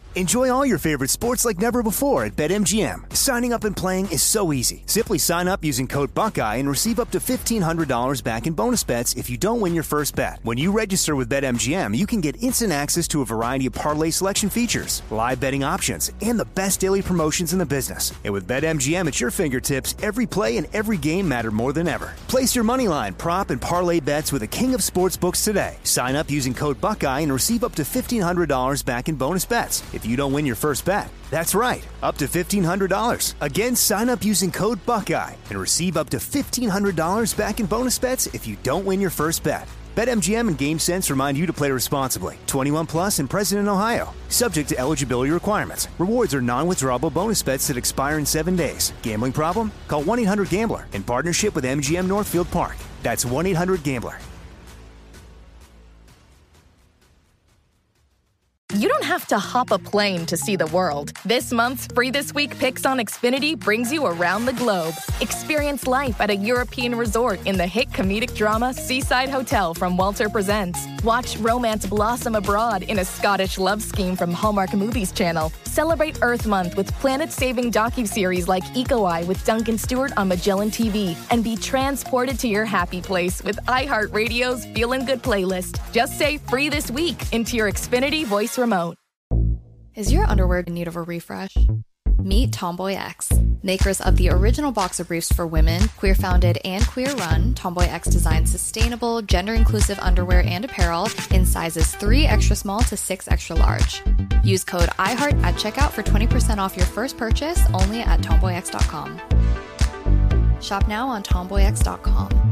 Enjoy all your favorite sports like never before at BetMGM. Signing up and playing is so easy. Simply sign up using code Buckeye and receive up to $1,500 back in bonus bets if you don't win your first bet. When you register with BetMGM, you can get instant access to a variety of parlay selection features, live betting options, and the best daily promotions in the business. And with BetMGM at your fingertips, every play and every game matter more than ever. Place your moneyline, prop, and parlay bets with the king of sportsbooks today. Sign up using code Buckeye and receive up to $1,500 back in bonus bets if you don't win your first bet. That's right, up to $1,500. Again, sign up using code Buckeye and receive up to $1,500 back in bonus bets if you don't win your first bet. BetMGM and GameSense remind you to play responsibly. 21 plus and present in Ohio. Subject to eligibility requirements. Rewards are non-withdrawable bonus bets that expire in 7 days. Gambling problem? Call 1-800-GAMBLER in partnership with MGM Northfield Park. That's 1-800-GAMBLER. You don't have to hop a plane to see the world. This month's Free This Week Picks on Xfinity brings you around the globe. Experience life at a European resort in the hit comedic drama Seaside Hotel from Walter Presents. Watch romance blossom abroad in a Scottish love scheme from Hallmark Movies Channel. Celebrate Earth Month with planet-saving docuseries like Eco Eye with Duncan Stewart on Magellan TV. And be transported to your happy place with iHeartRadio's Feelin' Good playlist. Just say Free This Week into your Xfinity voice remote. Is your underwear in need of a refresh? Meet Tomboy X, makers of the original boxer briefs for women, queer-founded and queer-run. Tomboy X designs sustainable, gender-inclusive underwear and apparel in sizes 3 extra small to 6 extra large. Use code IHEART at checkout for 20% off your first purchase only at tomboyx.com. Shop now on tomboyx.com.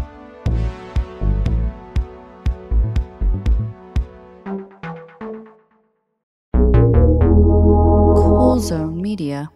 Zone Media.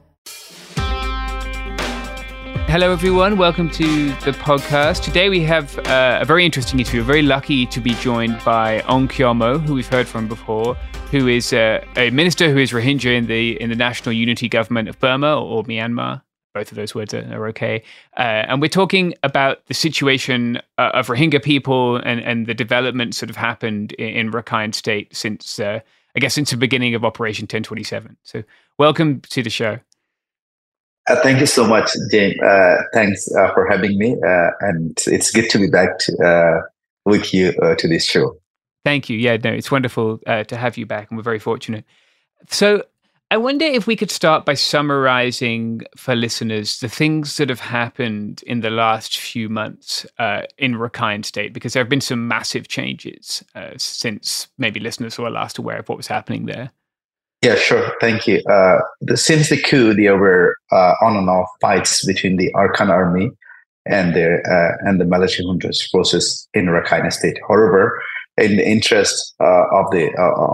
Hello everyone, welcome to the podcast. Today we have a very interesting interview. We're very lucky to be joined by Ong Kyo Mo, who we've heard from before, who is a minister who is Rohingya in the National Unity Government of Burma or Myanmar. Both of those words are okay. And we're talking about the situation of Rohingya people and the developments that have happened in Rakhine State since the beginning of Operation 1027. So welcome to the show. Thank you so much, James. Thanks for having me. And it's good to be back with you to this show. Thank you. Yeah, no, it's wonderful to have you back, and we're very fortunate. So I wonder if we could start by summarizing for listeners the things that have happened in the last few months in Rakhine State, because there have been some massive changes since maybe listeners were last aware of what was happening there. Yeah, sure. Thank you. Since the coup, there were on and off fights between the Arakan army and the military junta forces in Rakhine State. However, in the interest of the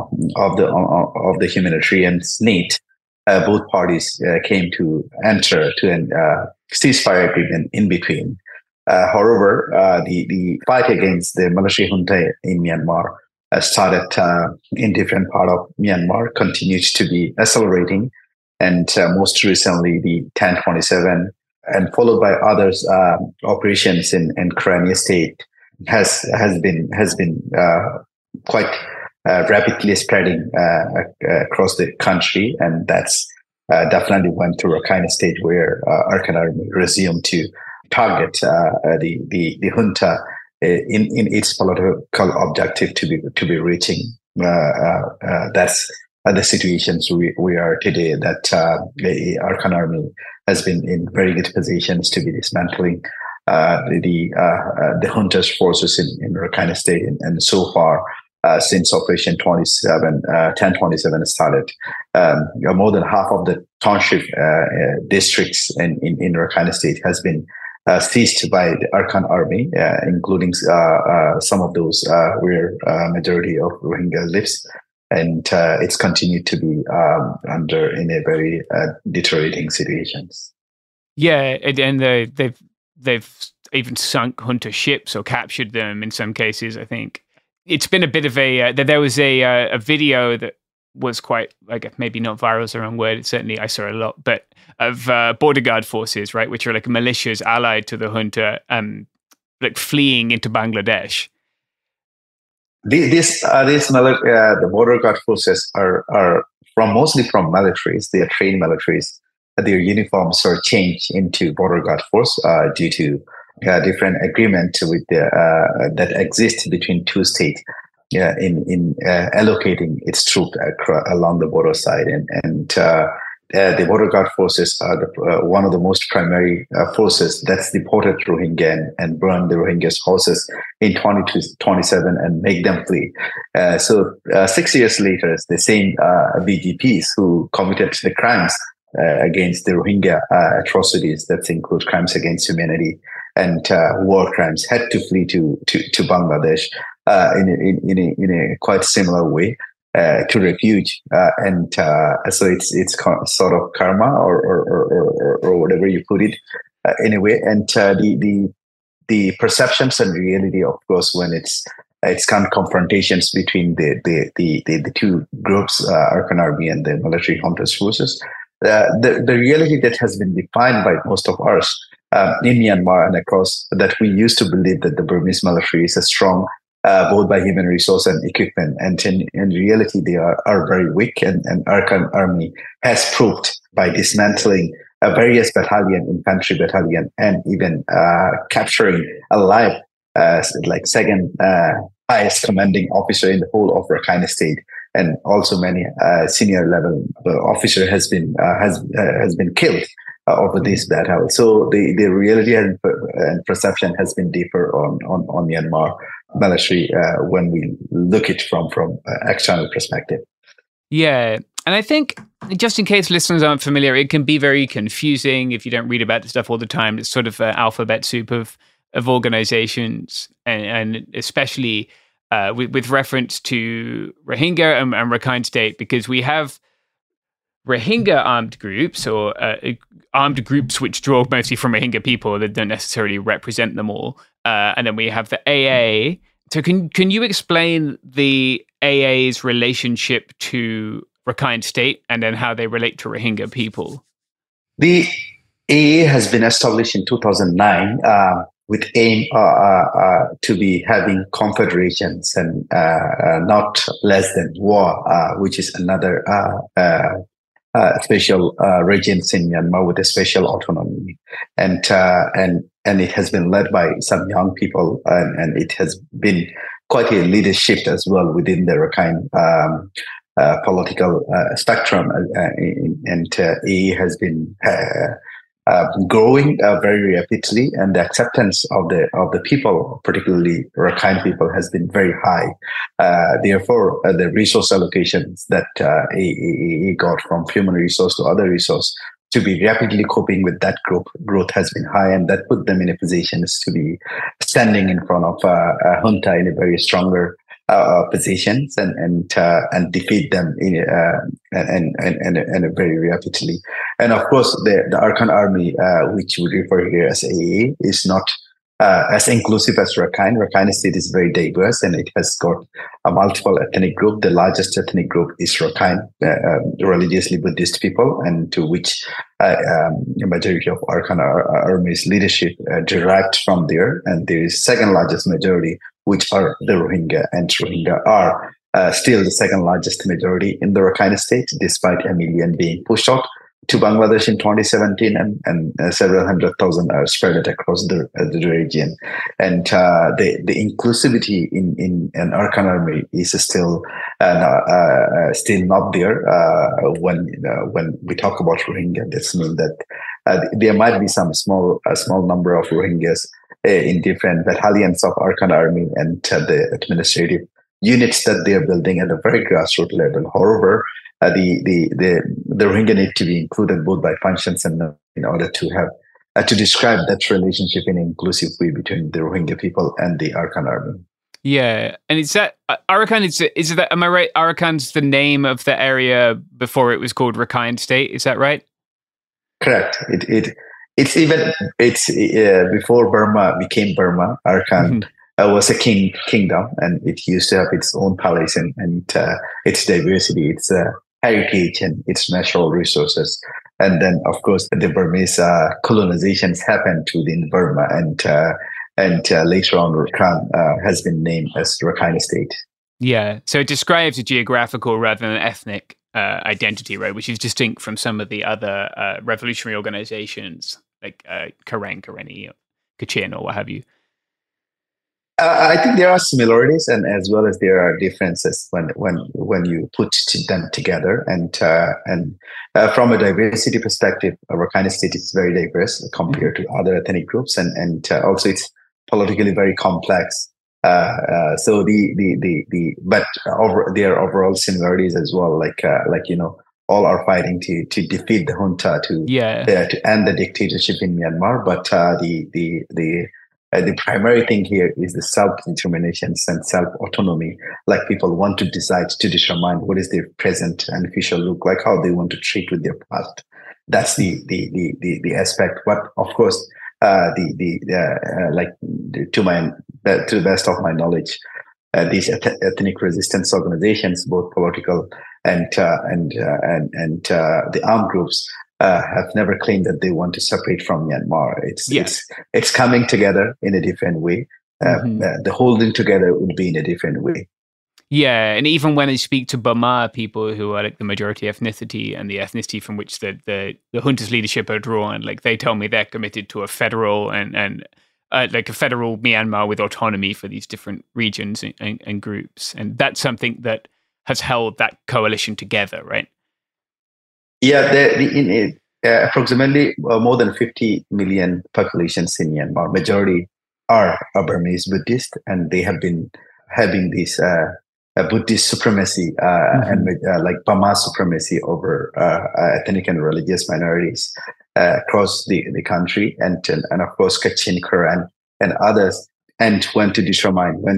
humanitarian need, both parties came to enter to a ceasefire agreement in between. However, the fight against the military junta in Myanmar started in different part of Myanmar, continues to be accelerating, and most recently the 1027, and followed by others operations in Kyrenia State has been quite rapidly spreading across the country, and that's definitely went to Rakhine State, where Arakan Army resumed to target the junta in its political objective to be reaching. That's the situations we are today. That the Arakan Army has been in very good positions to be dismantling the junta's forces in Rakhine State, and so far since Operation 1027 started, more than half of the township districts in Rakhine State has been seized by the Arakan Army, including some of those where majority of Rohingya lives, and it's continued to be in a very deteriorating situations. Yeah, and they've even sunk junta ships or captured them in some cases. I think it's been a bit of there was a video that was quite, like, maybe not viral is the wrong word. Certainly I saw a lot, but of border guard forces, right, which are like militias allied to the junta, like fleeing into Bangladesh. The border guard forces are mostly from militaries. They are trained militaries. Their uniforms were changed into border guard force due to different agreement with that exists between two states in allocating its troops along the border side, and the border guard forces are one of the most primary forces that's deported Rohingya and burned the Rohingyas' houses in 2027 and make them flee. So 6 years later, the same BGPs who committed the crimes against the Rohingya atrocities that include crimes against humanity and war crimes had to flee to Bangladesh in a quite similar way. To refuge, and so it's sort of karma or whatever you put it anyway. And the perceptions and reality, of course, when it's kind of confrontations between the two groups, Arakan Army and the military hunters forces. The reality that has been defined by most of us in Myanmar and across, that we used to believe that the Burmese military is a strong. Both by human resource and equipment, and in reality, they are very weak. And Arakan Army has proved by dismantling various infantry battalion, and even capturing alive like second highest commanding officer in the whole of Rakhine State, and also many senior level officer has been killed over this battle. So the reality and perception has been deeper on Myanmar military when we look it from external perspective. Yeah. And I think, just in case listeners aren't familiar, it can be very confusing if you don't read about this stuff all the time. It's sort of an alphabet soup of organizations, and especially with reference to Rohingya and Rakhine State, because we have Rohingya armed groups, or armed groups which draw mostly from Rohingya people that don't necessarily represent them all. And then we have the AA. So can you explain the AA's relationship to Rakhine State, and then how they relate to Rohingya people? The AA has been established in 2009 with aim to be having confederations and not less than war, which is another special regions in Myanmar with a special autonomy, and it has been led by some young people, and it has been quite a leadership as well within the Rakhine political spectrum, and AA has been growing very rapidly, and the acceptance of the people, particularly Rakhine people, has been very high. Therefore, the resource allocations that AA got from human resource to other resource to be rapidly coping with that growth has been high, and that put them in a position to be standing in front of a junta in a very stronger positions and defeat them and very rapidly. And of course, the Arakan Army, which we refer here as AA, is not as inclusive as Rakhine. Rakhine State is very diverse, and it has got a multiple ethnic group. The largest ethnic group is Rakhine, religiously Buddhist people, and to which a majority of Arakan Army's leadership derived from there. And there is second largest majority, which are the Rohingya, and Rohingya are still the second largest majority in the Rakhine State, despite a million being pushed out to Bangladesh in 2017, and several 100,000 are spread across the region. And the inclusivity in an Arakan Army is still not there. When we talk about Rohingya, this means that there might be some small number of Rohingyas in different battalions of Arakan Army and the administrative units that they are building at a very grassroots level. However, the Rohingya need to be included both by functions and in order to have to describe that relationship in an inclusive way between the Rohingya people and the Arakan Army. Yeah, and it's that Arakan. Is that, am I right? Arakan's the name of the area before it was called Rakhine State. Is that right? Correct. It's before Burma became Burma. Arakan was a kingdom, and it used to have its own palace and its diversity, its heritage, and its natural resources. And then, of course, the Burmese colonizations happened within Burma, and later on, Rakhine has been named as Rakhine State. Yeah, so it describes a geographical rather than ethnic identity, right? Which is distinct from some of the other revolutionary organizations like Karen, Karenni, Kachin, or what have you. I think there are similarities, and as well as there are differences when you put them together. And from a diversity perspective, Rakhine State is very diverse compared to other ethnic groups, and also it's politically very complex. So but there are overall similarities as well. Like all are fighting to defeat the junta to end the dictatorship in Myanmar. But the primary thing here is the self-determination and self-autonomy. Like people want to decide to determine what is their present and future look like, how they want to treat with their past. That's the aspect. But of course, to the best of my knowledge, these ethnic resistance organizations, both political and the armed groups, have never claimed that they want to separate from Myanmar. It's coming together in a different way. The holding together would be in a different way. Yeah, and even when I speak to Burma people who are like the majority ethnicity and the ethnicity from which the junta's leadership are drawn, like they tell me they're committed to a federal and like a federal Myanmar with autonomy for these different regions and groups, and that's something that has held that coalition together, right? Yeah, approximately more than 50 million populations in Myanmar. Majority are Burmese Buddhist, and they have been having this Buddhist supremacy and like Burma supremacy over ethnic and religious minorities across the country, and of course Kachin, Karen, and others, and want to determine when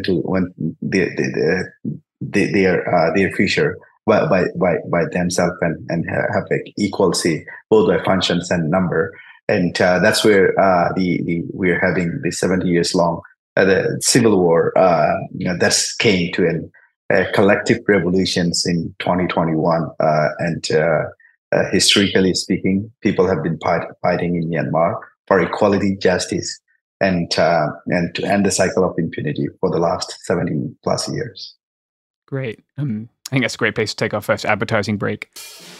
their future by themselves and have like equal say both by functions and number. And that's where we're having the 70 years long the civil war that came to collective revolutions in 2021, and historically speaking, people have been fighting in Myanmar for equality, justice, and to end the cycle of impunity for the last 70 plus years. Great. I think that's a great place to take our first advertising break.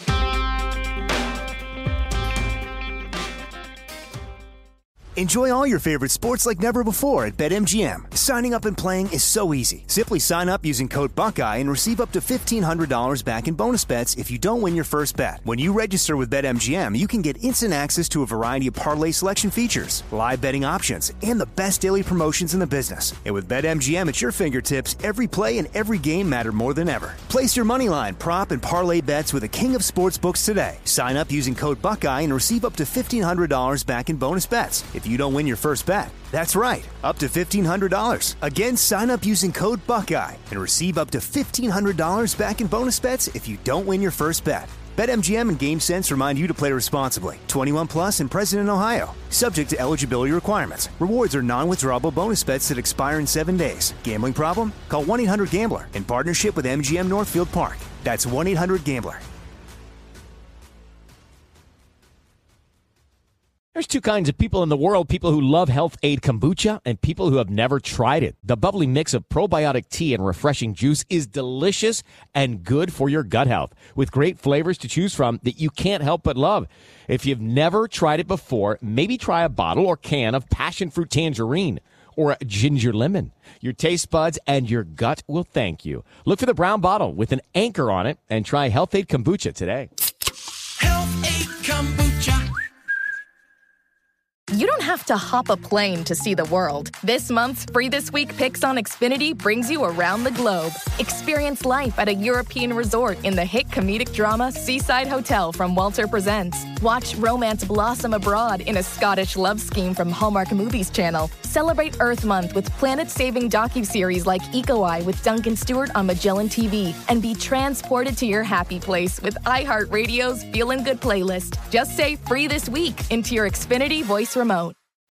Enjoy all your favorite sports like never before at BetMGM. Signing up and playing is so easy. Simply sign up using code Buckeye and receive up to $1,500 back in bonus bets if you don't win your first bet. When you register with BetMGM, you can get instant access to a variety of parlay selection features, live betting options, and the best daily promotions in the business. And with BetMGM at your fingertips, every play and every game matter more than ever. Place your moneyline, prop, and parlay bets with the king of sportsbooks today. Sign up using code Buckeye and receive up to $1,500 back in bonus bets if you don't win your first bet. That's right, up to $1,500. Again, sign up using code Buckeye and receive up to $1,500 back in bonus bets if you don't win your first bet. BetMGM and GameSense remind you to play responsibly. 21 plus and present in Ohio. Subject to eligibility requirements. Rewards are non-withdrawable bonus bets that expire in 7 days. Gambling problem? Call 1-800-GAMBLER in partnership with MGM Northfield Park. That's 1-800-GAMBLER. There's two kinds of people in the world, people who love Health Aid Kombucha and people who have never tried it. The bubbly mix of probiotic tea and refreshing juice is delicious and good for your gut health, with great flavors to choose from that you can't help but love. If you've never tried it before, maybe try a bottle or can of passion fruit tangerine or a ginger lemon. Your taste buds and your gut will thank you. Look for the brown bottle with an anchor on it and try Health Aid Kombucha today. Health Aid Kombucha. You don't have to hop a plane to see the world. This month's Free This Week Picks on Xfinity brings you around the globe. Experience life at a European resort in the hit comedic drama Seaside Hotel from Walter Presents. Watch romance blossom abroad in a Scottish love scheme from Hallmark Movies Channel. Celebrate Earth Month with planet-saving docuseries like Eco Eye with Duncan Stewart on Magellan TV. And be transported to your happy place with iHeartRadio's Feelin' Good playlist. Just say Free This Week into your Xfinity voice remote.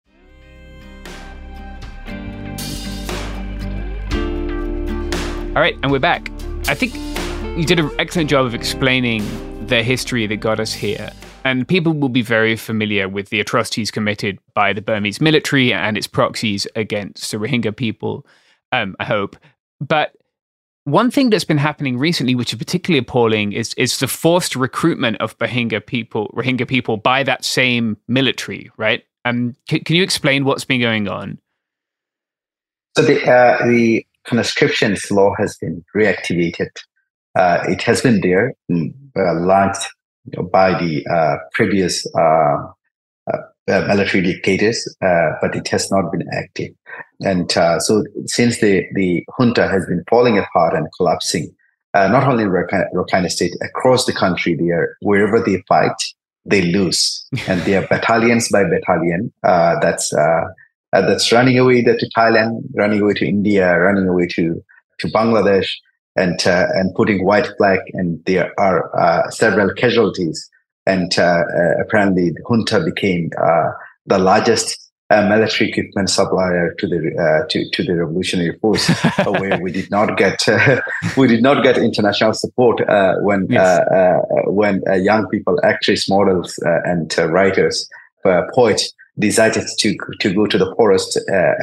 All right, and we're back. I think you did an excellent job of explaining the history that got us here. And people will be very familiar with the atrocities committed by the Burmese military and its proxies against the Rohingya people, I hope. But One thing that's been happening recently, which is particularly appalling, is the forced recruitment of Rohingya people by that same military, right? Can you explain what's been going on? So the conscriptions law has been reactivated. It has been there, launched by the previous military dictators, but it has not been active. And so since the junta has been falling apart and collapsing, not only in Rakhine State, across the country, wherever they fight, they lose. And they are battalions by battalion that's running away to Thailand, running away to India, running away to Bangladesh, and putting white flag. And there are several casualties. And apparently, the junta became the largest military equipment supplier to the revolutionary force, where we did not get international support when young people, actress, models, and writers, poets decided to go to the forest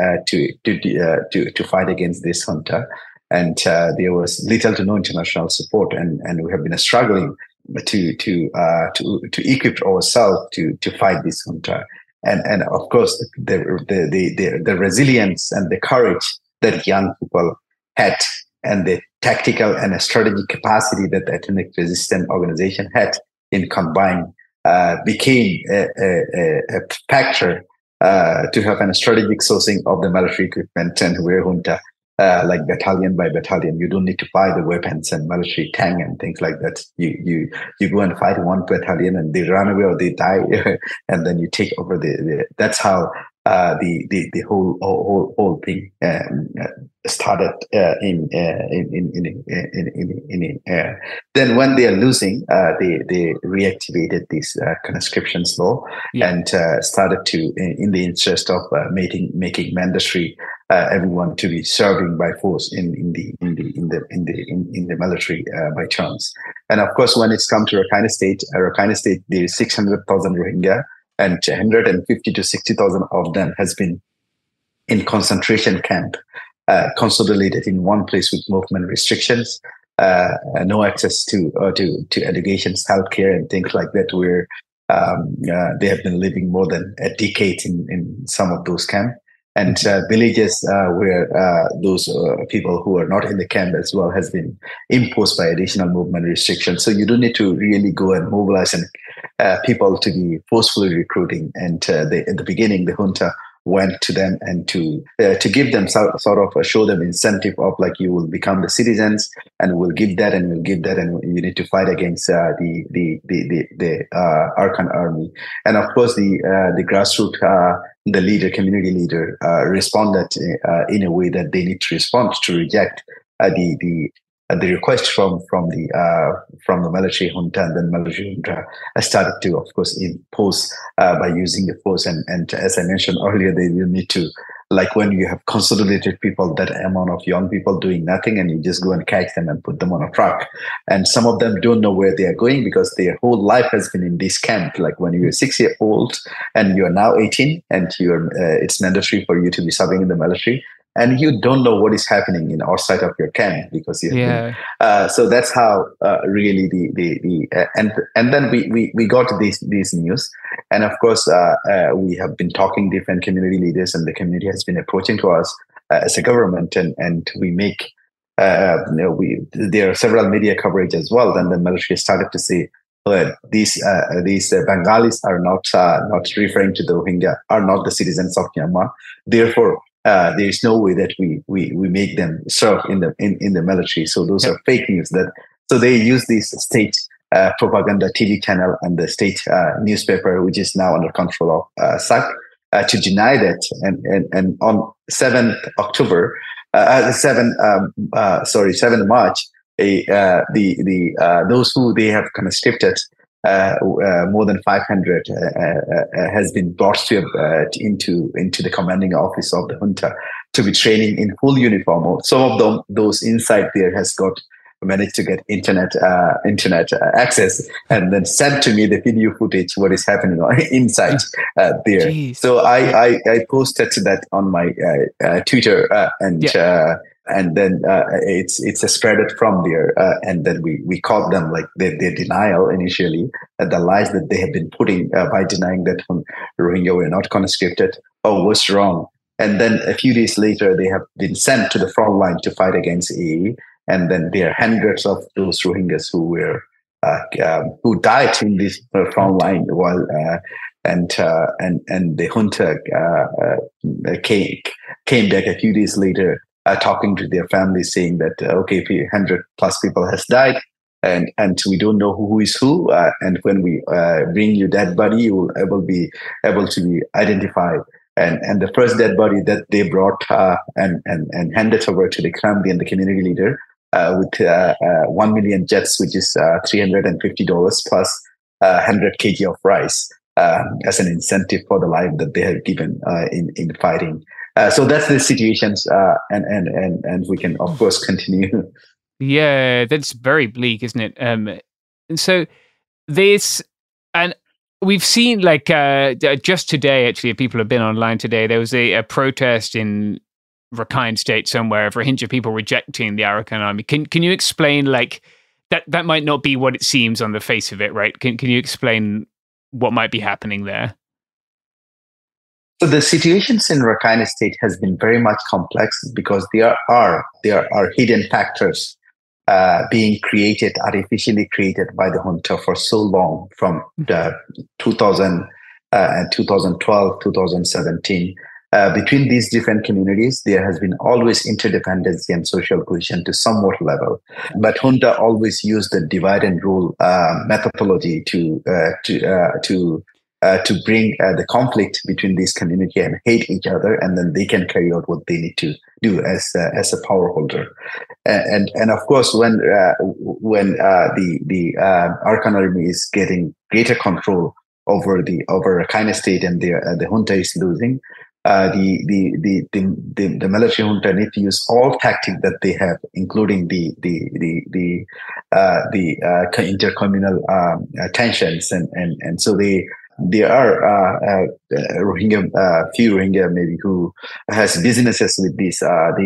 to fight against this junta, and there was little to no international support, and we have been struggling to equip ourselves to fight this junta, and of course the resilience and the courage that young people had, and the tactical and strategic capacity that the ethnic resistance organization had in combined became a factor to have a strategic sourcing of the military equipment, and where junta. Like battalion by battalion, you don't need to buy the weapons and military tank and things like that. You go and fight one battalion and they run away or they die, and then you take over that's how the whole thing started. Then when they are losing, they reactivated this conscriptions law and started to, in the interest of making mandatory. Everyone to be serving by force in the military by turns, and of course, when it's come to Rakhine State, there is 600,000 Rohingya, and 150 to 60,000 of them has been in concentration camp, consolidated in one place with movement restrictions, no access to education, healthcare, and things like that. Where they have been living more than a decade in some of those camps. And villages where those people who are not in the camp as well has been imposed by additional movement restrictions. So you don't need to really go and mobilize people to be forcefully recruiting. And at the beginning, the junta went to them and to give them sort of show them incentive of like, you will become the citizens, and we'll give that and we'll give that, and you need to fight against the Arkan army. And of course, the grassroots. The community leader, responded in a way that they need to respond to reject the request from the military junta, and then military junta started to, of course, impose by using the force. And as I mentioned earlier, they will need to, like when you have consolidated people, that amount of young people doing nothing, and you just go and catch them and put them on a truck. And some of them don't know where they are going because their whole life has been in this camp. Like when you're 6-year-old and you're now 18 and it's mandatory for you to be serving in the military, and you don't know what is happening in outside of your camp because you have been, so that's how really and then we got this news, and of course we have been talking different community leaders, and the community has been approaching to us as a government, and we make there are several media coverage as well. Then the military started to say, these Bengalis are not referring to the Rohingya, are not the citizens of Myanmar, therefore. There is no way that we make them serve in the military. So those are fake news. So they use this state propaganda TV channel and the state newspaper, which is now under control of SAC, to deny that. And on 7th March, those who they have conscripted. More than 500 has been brought into the commanding office of the junta to be training in full uniform. Some of them, those inside there, has managed to get internet access, and then sent to me the video footage what is happening inside there. Jeez. So I posted that on my Twitter, and and then it's spreaded from there, and then we caught them like their denial initially, the lies that they have been putting by denying that Rohingya were not conscripted. Oh, what's wrong? And then a few days later, they have been sent to the front line to fight against AA. And then there are hundreds of those Rohingyas who died in this front line while and the junta came back a few days later, talking to their families, saying that 100 plus people has died, and we don't know who is who. And when we bring you dead body, you will be able to be identified. And the first dead body that they brought and handed over to the Krambi and the community leader with 1 million jets, which is $350 plus 100 kg of rice as an incentive for the life that they have given in fighting. So that's the situations, and we can of course continue. Yeah, that's very bleak, isn't it? And so this, and we've seen just today, actually, people have been online today. There was a protest in Rakhine State somewhere of Rohingya people rejecting the Arakan army. Can you explain that might not be what it seems on the face of it, right? Can you explain what might be happening there? So the situations in Rakhine State has been very much complex because there are hidden factors being artificially created by the junta for so long, from the 2012, 2017. Between these different communities, there has been always interdependency and social cohesion to somewhat level. But junta always used the divide and rule methodology to bring the conflict between these communities and hate each other, and then they can carry out what they need to do as a power holder. And of course, when the Arakan army is getting greater control over Rakhine State and the junta is losing, the military junta need to use all tactics that they have, including the intercommunal tensions, and so there are few Rohingya maybe who has businesses with this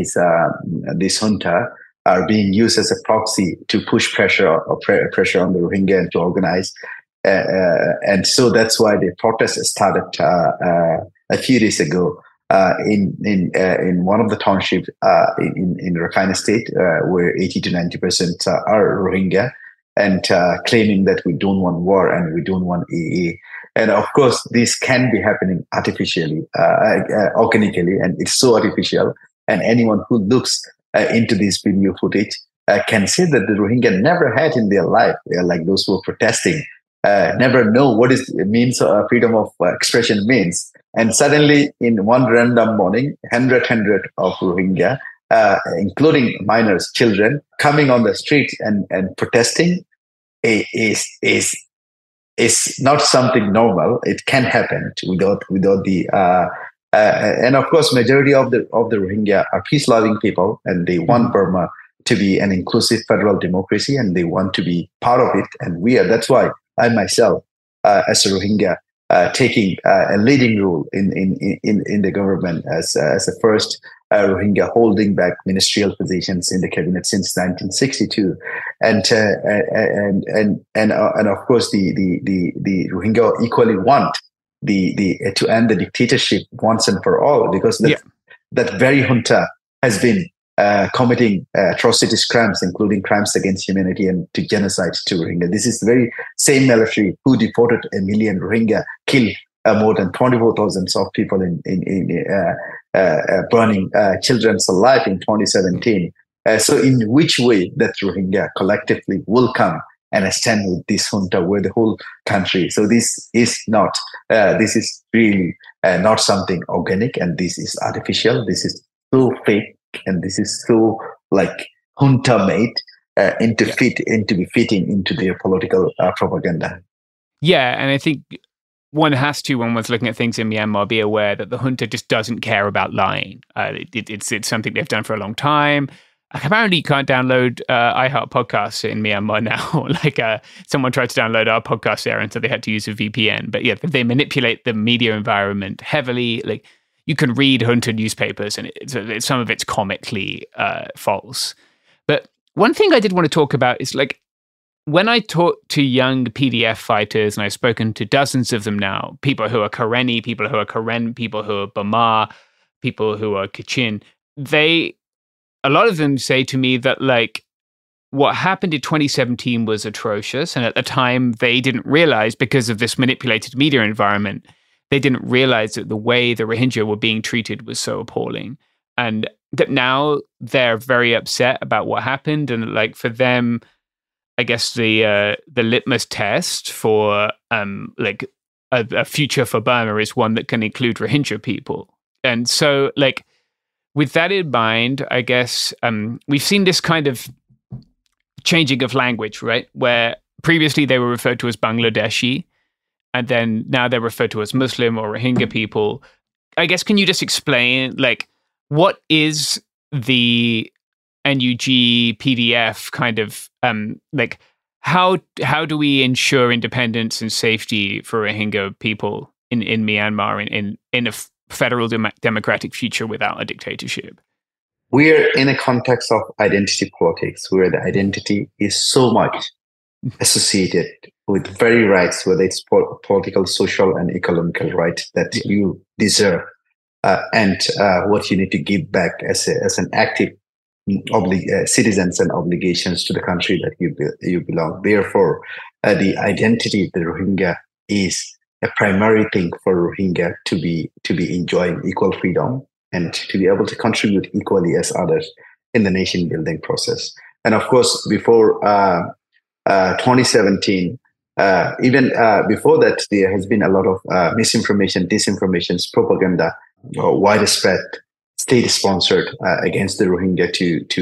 junta are being used as a proxy to push pressure on the Rohingya and to organize, and so that's why the protest started a few days ago in one of the townships in Rakhine State, where 80 to 90% are Rohingya, and claiming that we don't want war and we don't want AA. And of course, this can be happening artificially, organically, and it's so artificial. And anyone who looks into this video footage can see that the Rohingya never had in their life, like those who are protesting, never know what it means, freedom of expression means. And suddenly, in one random morning, 100 of Rohingya, including minors, children, coming on the street and protesting is not something normal. It can happen without the and of course, majority of the Rohingya are peace-loving people, and they want Burma to be an inclusive federal democracy, and they want to be part of it. And that's why I myself, as a Rohingya, taking a leading role in the government as the first Rohingya holding back ministerial positions in the cabinet since 1962, and of course the Rohingya equally want to end the dictatorship once and for all, because that very junta has been committing atrocities, crimes, including crimes against humanity and to genocide to Rohingya. This is the very same military who deported 1 million Rohingya, killed more than 24,000 of people in burning children alive in 2017. So in which way that Rohingya collectively will come and stand with this junta where the whole country. So this is really not something organic, and this is artificial. This is so fake, and this is so like junta made into be fitting into their political propaganda. Yeah, and I think one has to, when one's looking at things in Myanmar, be aware that the junta just doesn't care about lying. It's something they've done for a long time. Apparently, you can't download iHeart podcasts in Myanmar now. Someone tried to download our podcast there, and so they had to use a VPN. But yeah, they manipulate the media environment heavily. you can read Hunter newspapers and some of it's comically false. But one thing I did want to talk about is like, when I talk to young PDF fighters, and I've spoken to dozens of them now, people who are Karenni, people who are Karen, people who are Bama, people who are Kachin, a lot of them say to me that like what happened in 2017 was atrocious. And at the time they didn't realize, because of this manipulated media environment, they didn't realize that the way the Rohingya were being treated was so appalling. And that now they're very upset about what happened. And like for them, I guess the litmus test for like a future for Burma is one that can include Rohingya people. And so like, with that in mind, I guess we've seen this kind of changing of language, right? Where previously they were referred to as Bangladeshi, and then now they're referred to as Muslim or Rohingya people. I guess, can you just explain, like, what is the NUG PDF kind of, like, how do we ensure independence and safety for Rohingya people in Myanmar in a federal democratic future without a dictatorship? We're in a context of identity politics where the identity is so much associated with very rights, whether it's political, social, and economical rights that you deserve, and what you need to give back as an active citizens and obligations to the country that you belong. Therefore, the identity of the Rohingya is a primary thing for Rohingya to be enjoying equal freedom and to be able to contribute equally as others in the nation building process. And of course, before 2017, even before that, there has been a lot of misinformation, disinformation, propaganda, widespread, state-sponsored against the Rohingya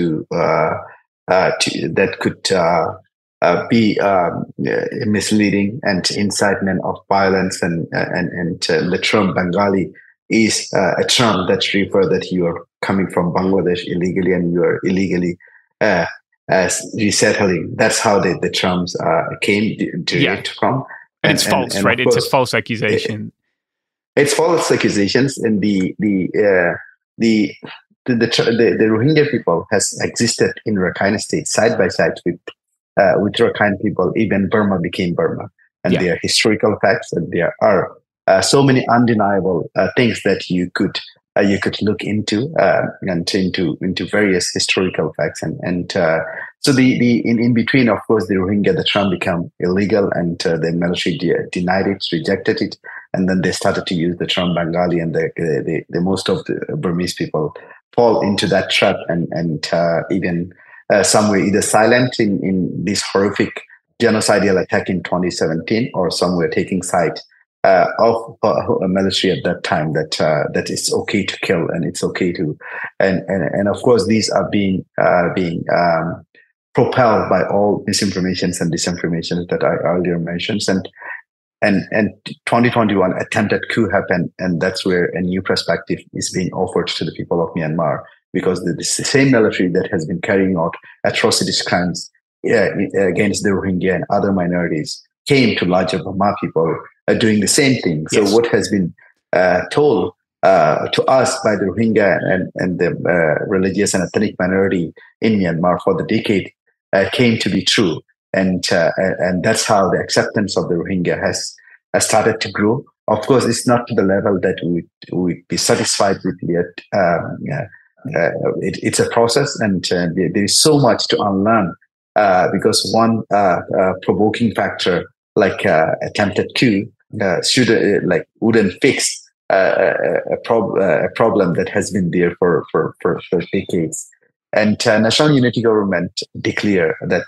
that could be misleading and incitement of violence, and the term Bengali is a term that refers that you are coming from Bangladesh illegally and you are illegally resettling. That's how the terms came from. And it's false, right? It's a false accusation. It's false accusations, and the Rohingya people has existed in Rakhine State side by side with Rakhine people. Even Burma became Burma, and there are historical facts, and there are so many undeniable things that you could look into and into various historical facts, and so in between, of course, the Rohingya, the term became illegal, and the military denied it, rejected it, and then they started to use the term Bengali, and the most of the Burmese people fall into that trap, and even some were either silent in this horrific genocidal attack in 2017, or some were taking side of a military at that time that it's okay to kill and it's okay to, and of course these are being propelled by all misinformations and disinformations that I earlier mentioned, and 2021 attempted coup happened, and that's where a new perspective is being offered to the people of Myanmar, because the same military that has been carrying out atrocities, crimes against the Rohingya and other minorities came to larger Burma people doing the same thing. Yes. So what has been told to us by the Rohingya and the religious and ethnic minority in Myanmar for the decade came to be true. And that's how the acceptance of the Rohingya has started to grow. Of course, it's not to the level that we would be satisfied with yet. It's a process, and there is so much to unlearn, because one provoking factor like attempted coup wouldn't fix a problem that has been there for decades. And National Unity Government declared that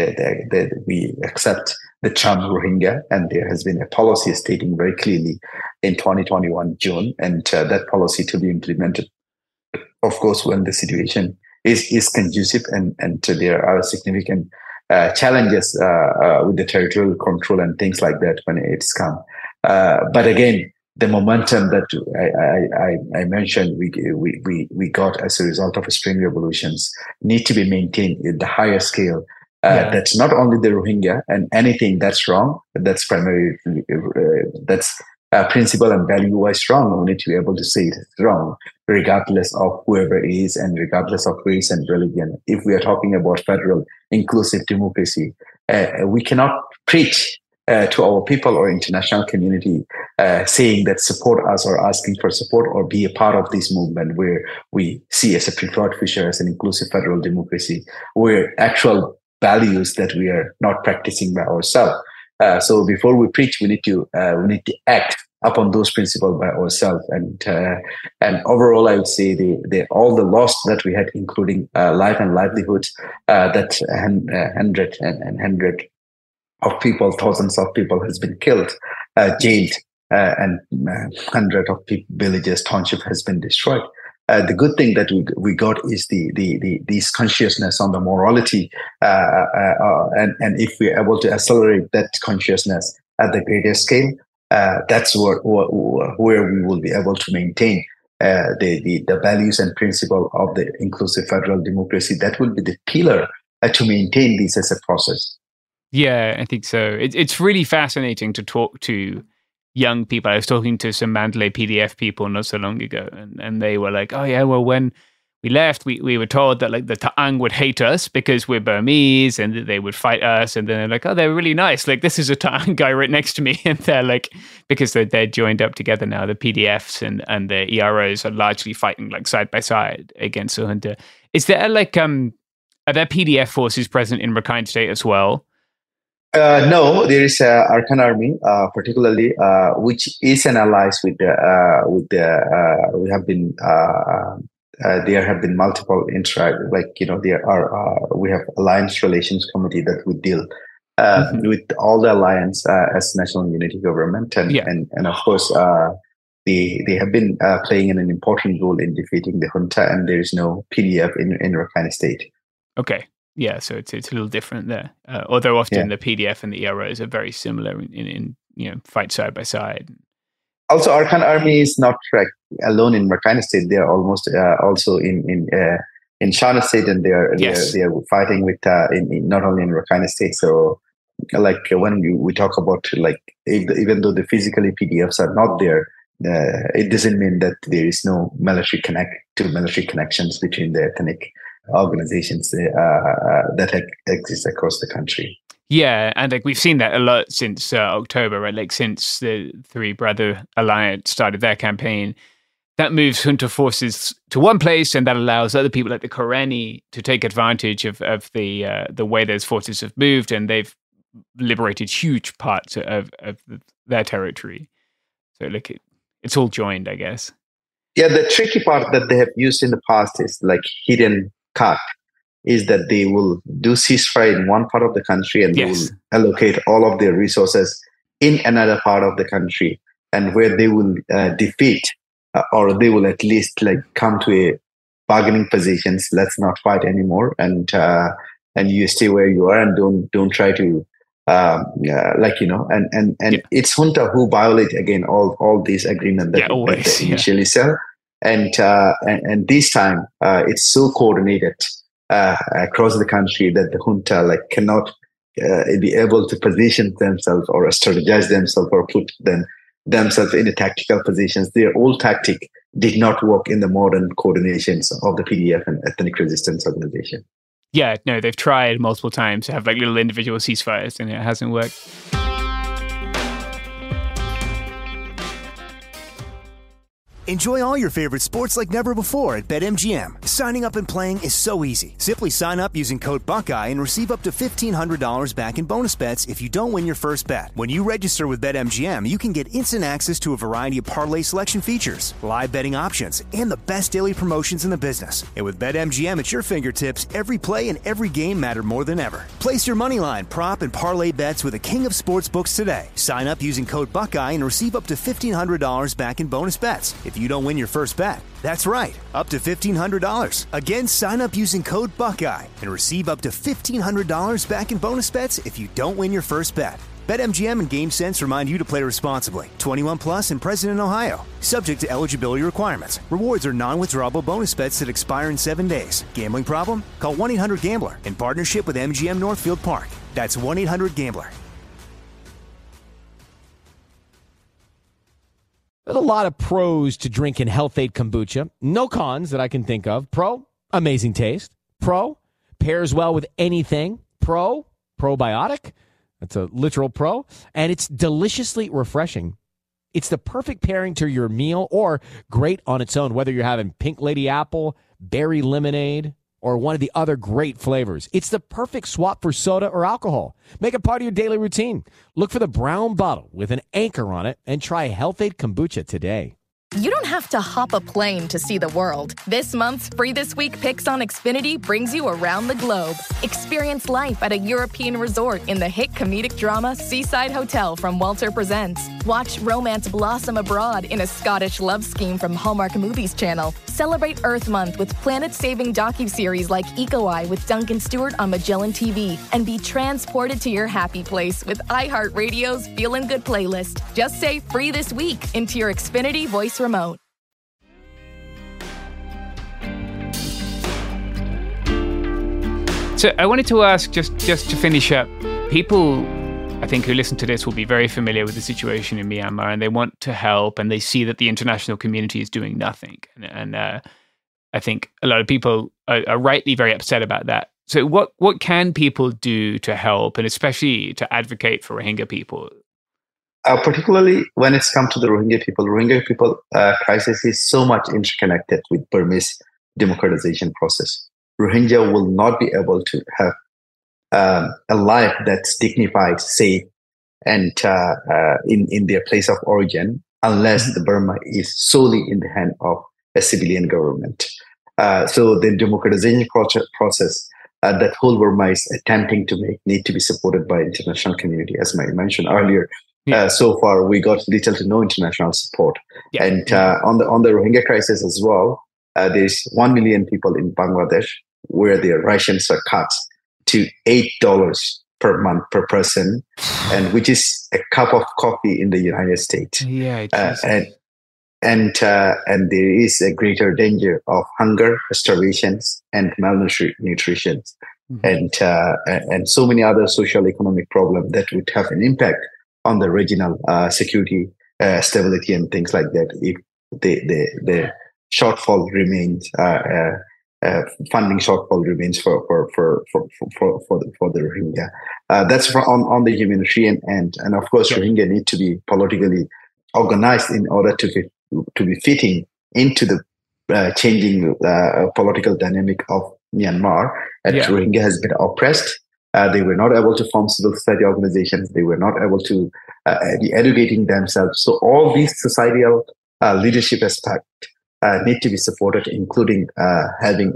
we accept the term Rohingya, and there has been a policy stating very clearly in 2021 June, and that policy to be implemented, of course, when the situation is conducive, and there are significant challenges with the territorial control and things like that when it's come. But again, the momentum that I mentioned we got as a result of spring revolutions need to be maintained at the higher scale. That's not only the Rohingya, and anything that's wrong, that's primarily that's principle and value-wise wrong, we need to be able to say it wrong, regardless of whoever it is and regardless of race and religion. If we are talking about federal inclusive democracy, we cannot preach to our people or international community saying that support us or asking for support or be a part of this movement where we see as a preferred future as an inclusive federal democracy, where actual values that we are not practicing by ourselves. So before we preach, we need to act upon those principles by ourselves. And overall, I would say all the loss that we had, including life and livelihoods, that hundred of people, thousands of people has been killed, jailed, and hundreds of villages, township has been destroyed. The good thing that we got is this consciousness on the morality, and if we're able to accelerate that consciousness at the greater scale, that's where we will be able to maintain the values and principle of the inclusive federal democracy. That will be the pillar to maintain this as a process. Yeah, I think so. It's really fascinating to talk to young people. I was talking to some Mandalay PDF people not so long ago, and they were like, oh yeah, well, when we left, we were told that like the Ta'ang would hate us because we're Burmese and that they would fight us. And then they're like, oh, they're really nice. Like, this is a Ta'ang guy right next to me. And they're like, because they're joined up together now, the PDFs and the EROs are largely fighting like side by side against the junta. Is there like, are there PDF forces present in Rakhine State as well? No, there is Arakan Army, particularly, which is an ally with the. We have been. There have been multiple we have Alliance Relations Committee that would deal with all the alliance as National Unity Government, and of course they have been playing an important role in defeating the junta, and there is no PDF in Rakhine State. Okay. Yeah, so it's a little different there. Although often the PDF and the EROs are very similar in fight side by side. Also, Arakan Army is not alone in Rakhine State. They are almost also in Shana State, and they are fighting with not only in Rakhine State. So, like when we talk about even though the physically PDFs are not there, it doesn't mean that there is no military connections between the ethnic organizations that exist across the country. Yeah, and like we've seen that a lot since October, right? Like since the Three Brother Alliance started their campaign, that moves junta forces to one place, and that allows other people like the Karenni to take advantage of the way those forces have moved, and they've liberated huge parts of their territory. So like it's all joined, I guess. Yeah, the tricky part that they have used in the past is like hidden cut, is that they will do ceasefire in one part of the country and they will allocate all of their resources in another part of the country, and where they will defeat or they will at least like come to a bargaining positions. Let's not fight anymore, and you stay where you are and don't try to it's junta who violate again all these agreements that they initially sell, and this time it's so coordinated across the country that the junta cannot be able to position themselves or strategize themselves or put themselves in a tactical positions. Their old tactic did not work in the modern coordinations of the PDF and ethnic resistance organization. Yeah, no, they've tried multiple times to have little individual ceasefires, and it hasn't worked. Enjoy all your favorite sports like never before at BetMGM. Signing up and playing is so easy. Simply sign up using code Buckeye and receive up to $1,500 back in bonus bets if you don't win your first bet. When you register with BetMGM, you can get instant access to a variety of parlay selection features, live betting options, and the best daily promotions in the business. And with BetMGM at your fingertips, every play and every game matter more than ever. Place your moneyline, prop, and parlay bets with the king of sportsbooks today. Sign up using code Buckeye and receive up to $1,500 back in bonus bets if you don't win your first bet. That's right, up to $1,500. Again, sign up using code Buckeye and receive up to $1,500 back in bonus bets if you don't win your first bet. BetMGM and GameSense remind you to play responsibly. 21 plus and present in Ohio. Subject to eligibility requirements. Rewards are non-withdrawable bonus bets that expire in 7 days. Gambling problem? Call 1-800-GAMBLER in partnership with MGM Northfield Park. That's 1-800-GAMBLER. There's a lot of pros to drinking Health Aid kombucha. No cons that I can think of. Pro, amazing taste. Pro, pairs well with anything. Pro, probiotic. That's a literal pro. And it's deliciously refreshing. It's the perfect pairing to your meal or great on its own, whether you're having pink lady apple, berry lemonade, or one of the other great flavors. It's the perfect swap for soda or alcohol. Make it part of your daily routine. Look for the brown bottle with an anchor on it and try Health Aid kombucha today. You don't have to hop a plane to see the world. This month's Free This Week Picks on Xfinity brings you around the globe. Experience life at a European resort in the hit comedic drama Seaside Hotel from Walter Presents. Watch romance blossom abroad in a Scottish love scheme from Hallmark Movies Channel. Celebrate Earth Month with planet-saving docuseries like Eco Eye with Duncan Stewart on Magellan TV. And be transported to your happy place with iHeartRadio's Feelin' Good playlist. Just say Free This Week into your Xfinity voice remote. So I wanted to ask, just to finish up, people, I think, who listen to this will be very familiar with the situation in Myanmar, and they want to help, and they see that the international community is doing nothing. And I think a lot of people are rightly very upset about that. So what can people do to help, and especially to advocate for Rohingya people? Particularly when it's come to the Rohingya people crisis is so much interconnected with Burmese democratization process. Rohingya will not be able to have a life that's dignified, safe, and in their place of origin unless the Burma is solely in the hand of a civilian government. So the democratization process that whole Burma is attempting to make need to be supported by international community, as I mentioned earlier. So far, we got little to no international support. Yeah. And on the Rohingya crisis as well, there's 1 million people in Bangladesh where their rations are cut to $8 per month per person, and which is a cup of coffee in the United States. Yeah, and there is a greater danger of hunger, starvations, and malnutrition, and so many other social economic problems that would have an impact on the regional security, stability, and things like that if the shortfall remains, funding shortfall remains for the Rohingya. That's on the humanitarian end, and of course, Rohingya need to be politically organized in order to be fitting into the changing political dynamic of Myanmar. And Rohingya has been oppressed. They were not able to form civil society organizations. They were not able to be educating themselves. So all these societal leadership aspects need to be supported, including having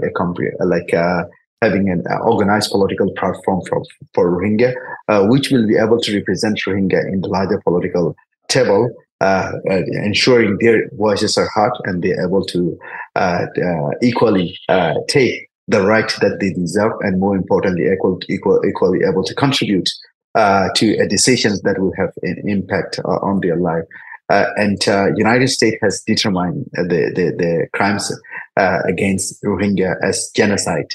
having an organized political platform for Rohingya, which will be able to represent Rohingya in the larger political table, ensuring their voices are heard and they're able to equally take the right that they deserve, and more importantly, equally able to contribute to decisions that will have an impact on their life. And United States has determined the crimes against Rohingya as genocide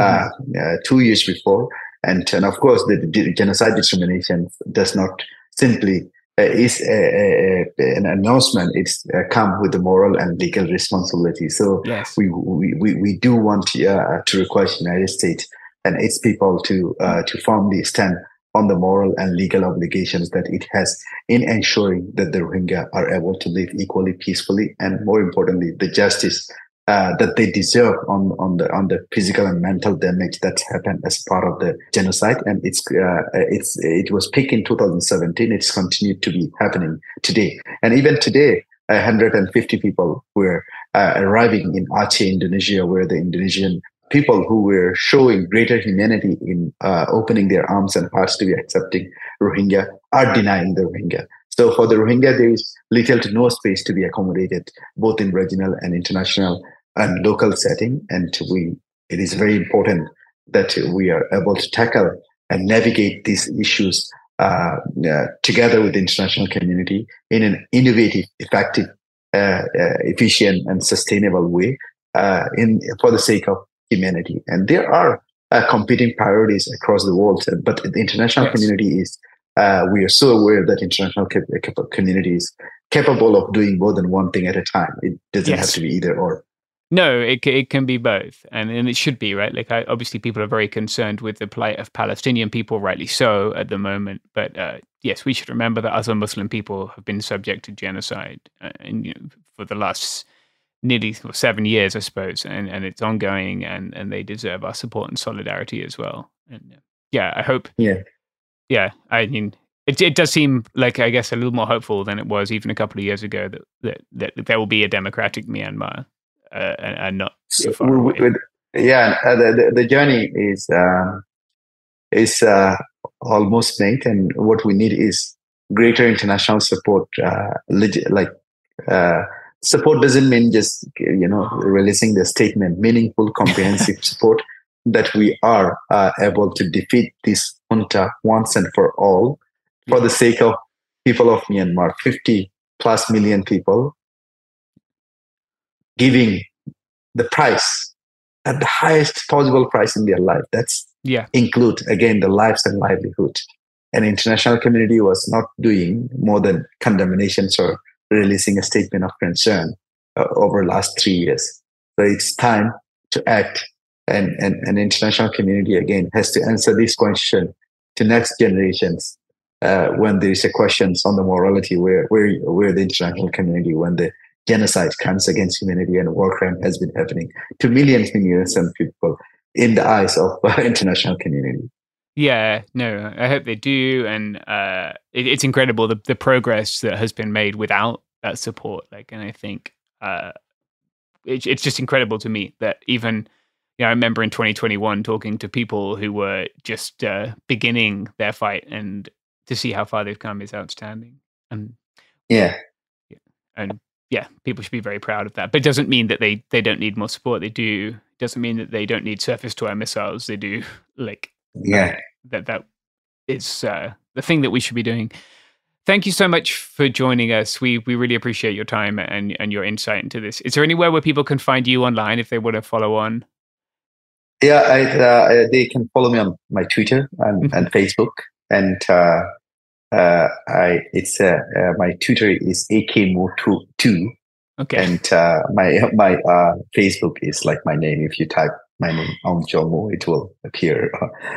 2 years before, and of course the genocide determination does not simply is an announcement. It's come with the moral and legal responsibility. So we do want to request United States and its people to firmly stand on the moral and legal obligations that it has in ensuring that the Rohingya are able to live equally, peacefully, and more importantly, the justice that they deserve on the physical and mental damage that's happened as part of the genocide. And it was peaked in 2017. It's continued to be happening today. And even today, 150 people were arriving in Aceh, Indonesia, where the Indonesian people who were showing greater humanity in opening their arms and hearts to be accepting Rohingya are denying the Rohingya. So for the Rohingya, there is little to no space to be accommodated, both in regional and international and local setting. And it is very important that we are able to tackle and navigate these issues together with the international community in an innovative, effective, efficient, and sustainable way for the sake of humanity. And there are competing priorities across the world, but the international community is, we are so aware that international communities capable of doing more than one thing at a time. It doesn't Yes. have to be either or. No, it can be both, and it should be, right? Like, obviously, people are very concerned with the plight of Palestinian people, rightly so, at the moment. But yes, we should remember that other Muslim people have been subject to genocide, and for the last nearly 7 years, I suppose, and it's ongoing, and they deserve our support and solidarity as well. And yeah, I hope. Yeah, I mean, it does seem like, I guess, a little more hopeful than it was even a couple of years ago that there will be a democratic Myanmar. And not so far away. The journey is almost made, and what we need is greater international support. Support doesn't mean just releasing the statement. Meaningful, comprehensive support that we are able to defeat this junta once and for all, for the sake of people of Myanmar, 50+ million people. Giving the price at the highest possible price in their life. That's include, again, the lives and livelihood. And international community was not doing more than condemnations or releasing a statement of concern over the last 3 years. So it's time to act. And international community, again, has to answer this question to next generations when there is a questions on the morality where the international community, when the genocide, crimes against humanity, and war crime has been happening to millions and millions of people in the eyes of international community. Yeah, no, I hope they do, and it's incredible the progress that has been made without that support. And I think it's just incredible to me that even I remember in 2021 talking to people who were just beginning their fight, and to see how far they've come is outstanding. And people should be very proud of that. But it doesn't mean that they don't need more support. They do. It doesn't mean that they don't need surface-to-air missiles. They do. That is the thing that we should be doing. Thank you so much for joining us. We really appreciate your time and your insight into this. Is there anywhere where people can find you online if they want to follow on? Yeah, they can follow me on my Twitter and Facebook, and my Twitter is akmo2. Okay. And my Facebook is like my name. If you type my name Aung Kyaw Moe, it will appear.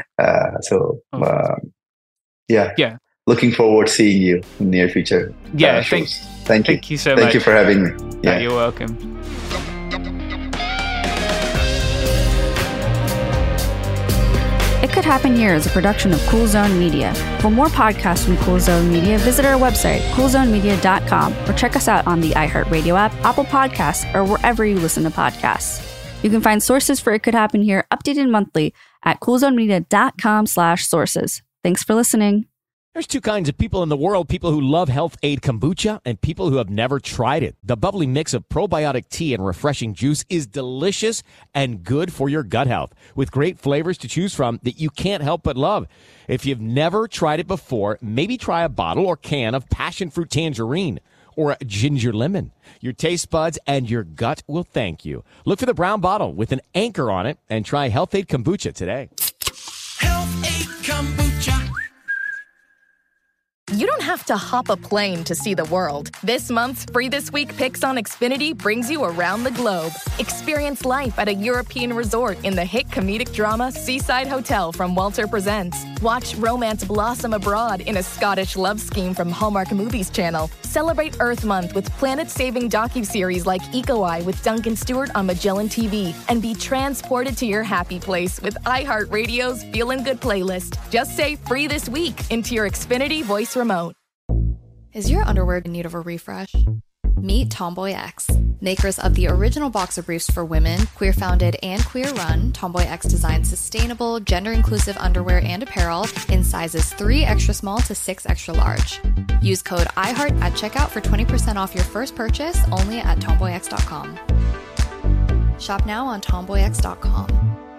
Yeah. Looking forward to seeing you in the near future. Yeah, thank you. Thank you so much. Thank you for having me. Yeah, you're welcome. It Could Happen Here is a production of Cool Zone Media. For more podcasts from Cool Zone Media, visit our website, coolzonemedia.com, or check us out on the iHeartRadio app, Apple Podcasts, or wherever you listen to podcasts. You can find sources for It Could Happen Here updated monthly at coolzonemedia.com/sources. Thanks for listening. There's two kinds of people in the world, people who love Health Aid Kombucha and people who have never tried it. The bubbly mix of probiotic tea and refreshing juice is delicious and good for your gut health, with great flavors to choose from that you can't help but love. If you've never tried it before, maybe try a bottle or can of passion fruit tangerine or a ginger lemon. Your taste buds and your gut will thank you. Look for the brown bottle with an anchor on it and try Health Aid Kombucha today. Health Aid Kombucha. You don't have to hop a plane to see the world. This month's Free This Week Picks on Xfinity brings you around the globe. Experience life at a European resort in the hit comedic drama Seaside Hotel from Walter Presents. Watch romance blossom abroad in a Scottish love scheme from Hallmark Movies Channel. Celebrate Earth Month with planet-saving docuseries like Eco Eye with Duncan Stewart on Magellan TV. And be transported to your happy place with iHeartRadio's Feelin' Good playlist. Just say Free This Week into your Xfinity voice remote. Is your underwear in need of a refresh? Meet Tomboy X, makers of the original boxer briefs for women, queer-founded and queer-run. Tomboy X designs sustainable, gender-inclusive underwear and apparel in sizes 3 extra small to 6 extra large. Use code IHEART at checkout for 20% off your first purchase only at tomboyx.com. Shop now on tomboyx.com.